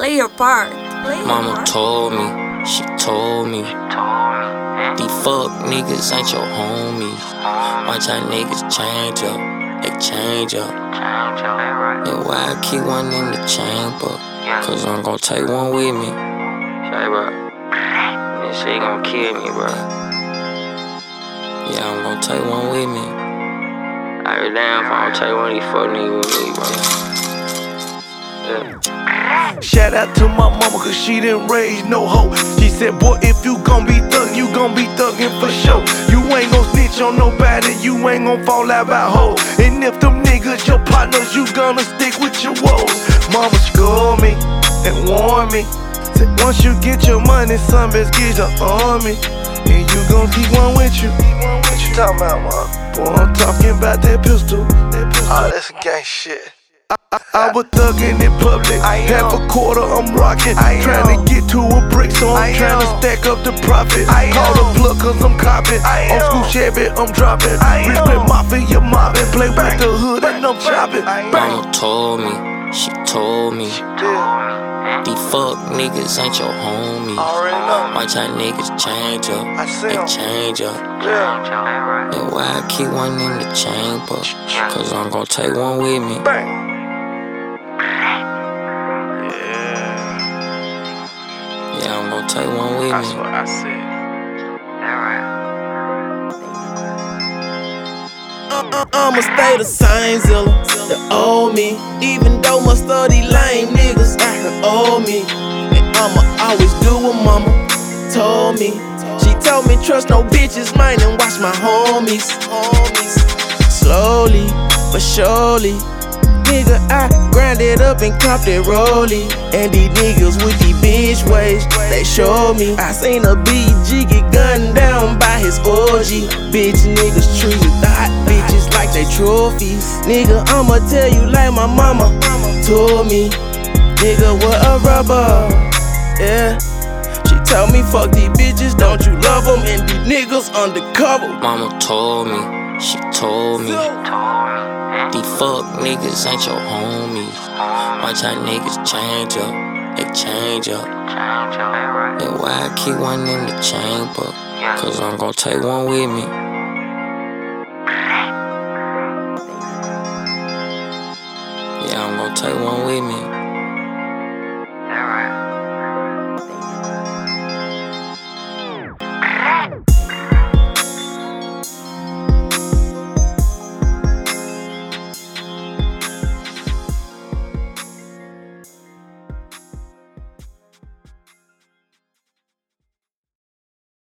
Play your part. Mama told me, she told me, these fuck niggas ain't your homies. Watch how niggas change up, they change up. And why I keep one in the chamber? Cause I'm gon' take one with me. Say, bro, this shit gon' kill me, bro. Yeah, I'm gon' take one with me. I be damn if I don't take one of these fuck niggas with me, bro. Yeah. Shout out to my mama, cause she didn't raise no hoe. She said, boy, if you gon' be thuggin', you gon' be thuggin' for sure. You ain't gon' snitch on nobody, you ain't gon' fall out by hoes. And if them niggas your partners, you gonna stick with your woes. Mama scold me and warn me. Said, once you get your money, some bitch get your army. And you gon' keep one with you. What you talking about, mom? Boy, I'm talking about that pistol. Oh, that's some gang shit. I was thuggin' in public, half a quarter I'm rockin'. Tryna get to a brick, so I'm tryna stack up the profit. Call the plug cause I'm coppin', old school Chevy I'm droppin'. Respect mafia mobbin', play with the hood and I'm choppin'. Mama told me, she told me, these fuck niggas ain't your homies. Watch how niggas change up, they change up. And why I keep one in the chamber? Cause I'm gon' take one with me. Yeah, I'm gon' take one with me. That's what I said. I'ma stay the same Zilla, the old me. Even though most of these lame niggas owe me. And I'ma always do what mama told me. She told me trust no bitches, man, and watch my homies. Slowly but surely, nigga, I grind it up and cop that rollie. And these niggas with these bitch ways, they show me. I seen a BG get gunned down by his orgy. Bitch niggas treat the hot bitches like they trophies. Nigga, I'ma tell you like my mama told me. Nigga, what a rubber, yeah. She told me fuck these bitches, don't you love them? And these niggas undercover. Mama told me, she told me, these fuck niggas ain't your homies. Watch how niggas change up, they change up. And why I keep one in the chamber? Cause I'm gon' take one with me. Yeah, I'm gon' take one with me.